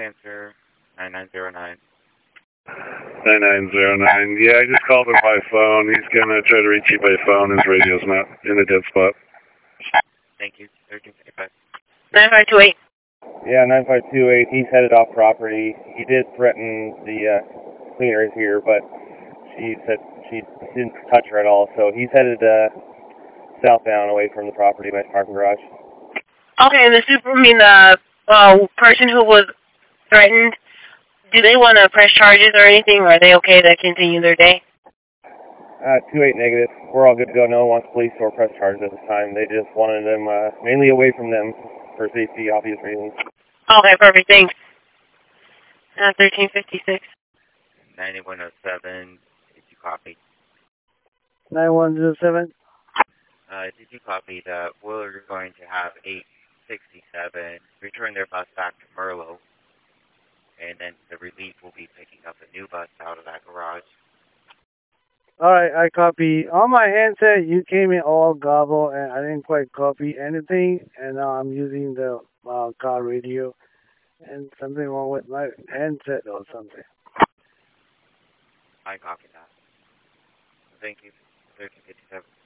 answer 9909. 9909. Yeah, I just called him by phone. He's going to try to reach you by phone. His radio's not in a dead spot. Thank you. 1355. 9528. Yeah, 9528. He's headed off property. He did threaten the cleaners here, but she said she didn't touch her at all. So he's headed southbound away from the property by the parking garage. Okay, and the person who was threatened, do they want to press charges or anything, or are they okay to continue their day? 28 negative. We're all good to go. No one wants police or press charges at this time. They just wanted them mainly away from them for safety, obvious reasons. Okay, perfect. Thanks. 1356. 9107. Did you copy? 9107. Did you copy that we're going to have 867 return their bus back to Merlo, and then the relief will be picking up a new bus out of that garage? Alright, I copy. On my handset, you came in all gobble, and I didn't quite copy anything, and now I'm using the car radio, and something wrong with my handset or something. I copy that. Thank you. 1357.